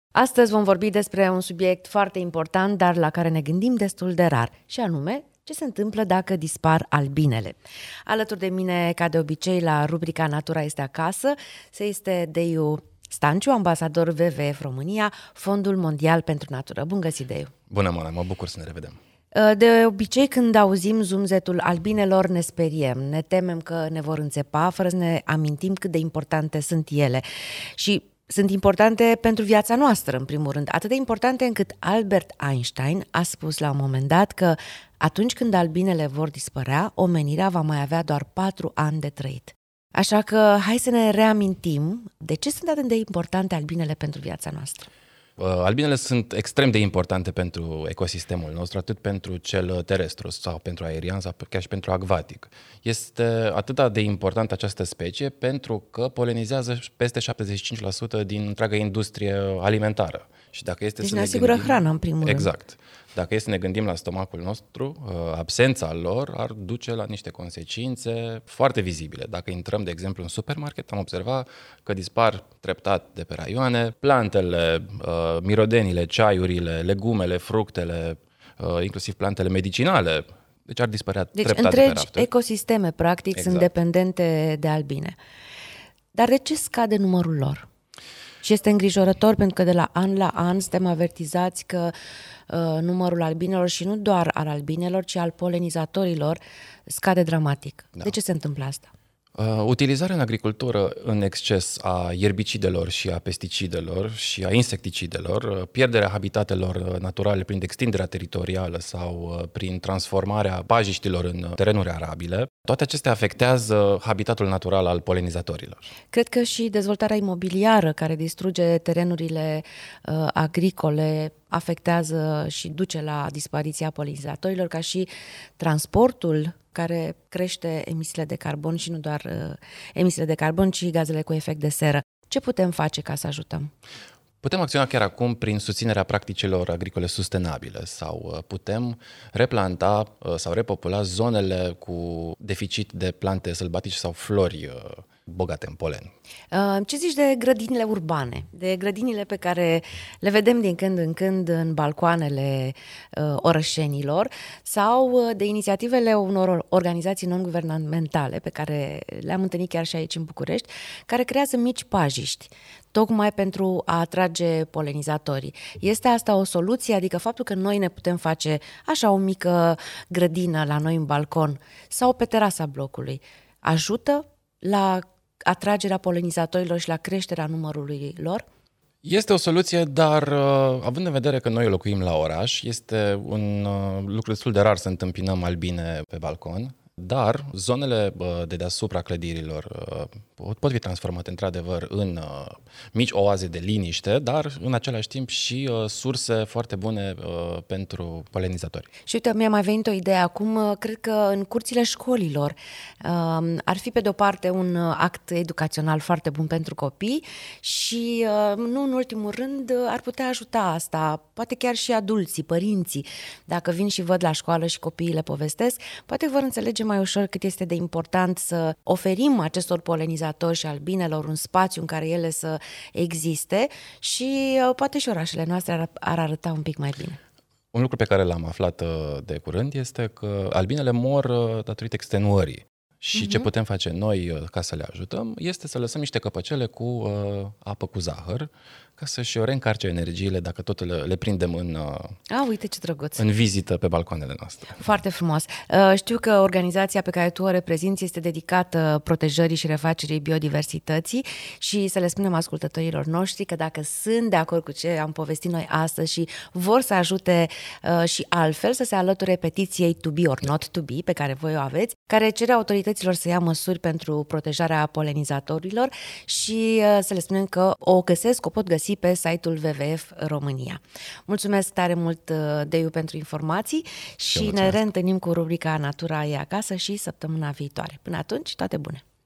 Astăzi vom vorbi despre un subiect foarte important, dar la care ne gândim destul de rar, și anume ce se întâmplă dacă dispar albinele. Alături de mine, ca de obicei, la rubrica Natura este acasă, se este Deiu Stanciu, ambasador WWF România, Fondul Mondial pentru Natură. Bun găsit, Deiu! Bună, Mona, mă bucur să ne revedem! De obicei, când auzim zumzetul albinelor, ne speriem, ne temem că ne vor înțepa, fără să ne amintim cât de importante sunt ele. Și sunt importante pentru viața noastră, în primul rând. Atât de importante încât Albert Einstein a spus la un moment dat că atunci când albinele vor dispărea, omenirea va mai avea doar 4 ani de trăit. Așa că hai să ne reamintim de ce sunt atât de importante albinele pentru viața noastră. Albinele sunt extrem de importante pentru ecosistemul nostru, atât pentru cel terestru sau pentru aerian sau chiar și pentru acvatic. Este atât de importantă această specie pentru că polenizează peste 75% din întreaga industrie alimentară. Și dacă este deci să ne asigură hrana, în primul rând. Exact. Dacă este să ne gândim la stomacul nostru, absența lor ar duce la niște consecințe foarte vizibile. Dacă intrăm, de exemplu, în supermarket, am observat că dispar treptat de pe raioane plantele, mirodenile, ceaiurile, legumele, fructele, inclusiv plantele medicinale. Deci ar dispărea treptat de pe rafturi. Deci întregi ecosisteme, practic, exact, sunt dependente de albine. Dar de ce scade numărul lor? Și este îngrijorător pentru că de la an suntem avertizați că numărul albinelor, și nu doar al albinelor, ci al polenizatorilor, scade dramatic. Da. De ce se întâmplă asta? Utilizarea în agricultură în exces a ierbicidelor și a pesticidelor și a insecticidelor, pierderea habitatelor naturale prin extinderea teritorială sau prin transformarea pajiștilor în terenuri arabile, toate acestea afectează habitatul natural al polenizatorilor. Cred că și dezvoltarea imobiliară care distruge terenurile agricole afectează și duce la dispariția polenizatorilor, ca și transportul care crește emisiile de carbon și nu doar emisiile de carbon, ci gazele cu efect de seră. Ce putem face ca să ajutăm? Putem acționa chiar acum prin susținerea practicilor agricole sustenabile sau putem replanta sau repopula zonele cu deficit de plante sălbatice sau flori bogate în polen. Ce zici de grădinile urbane, de grădinile pe care le vedem din când în când în balcoanele orășenilor sau de inițiativele unor organizații non-guvernamentale pe care le-am întâlnit chiar și aici în București, care creează mici pajiști, tocmai pentru a atrage polenizatorii. Este asta o soluție? Adică faptul că noi ne putem face așa o mică grădină la noi în balcon sau pe terasa blocului ajută la atragerea polenizatorilor și la creșterea numărului lor? Este o soluție, dar având în vedere că noi locuim la oraș, este un lucru destul de rar să întâmpinăm albine pe balcon, dar zonele de deasupra clădirilor pot fi transformate într-adevăr în mici oaze de liniște, dar în același timp și surse foarte bune pentru polenizatori. Și uite, mi-a mai venit o idee acum, cred că în curțile școlilor ar fi pe de-o parte un act educațional foarte bun pentru copii și nu în ultimul rând ar putea ajuta asta, poate chiar și adulții, părinții, dacă vin și văd la școală și copiii le povestesc, poate vor înțelege mai ușor cât este de important să oferim acestor polenizatori și albinelor un spațiu în care ele să existe și poate și orașele noastre ar arăta un pic mai bine. Un lucru pe care l-am aflat de curând este că albinele mor datorită extenuării. Și ce putem face noi ca să le ajutăm este să lăsăm niște căpăcele cu apă cu zahăr ca să-și reîncarce energiile dacă tot le prindem uite ce drăguț. În vizită pe balcoanele noastre. Foarte frumos. Știu că organizația pe care tu o reprezinți este dedicată protejării și refacerii biodiversității și să le spunem ascultătorilor noștri că dacă sunt de acord cu ce am povestit noi astăzi și vor să ajute și altfel să se alăture petiției To Be or Not To Be pe care voi o aveți, care cere autorităților să ia măsuri pentru protejarea polenizatorilor și să le spunem că o pot găsi pe site-ul WWF România. Mulțumesc tare mult, Deiu, pentru informații și ne reîntâlnim cu rubrica Natura e acasă și săptămâna viitoare. Până atunci, toate bune!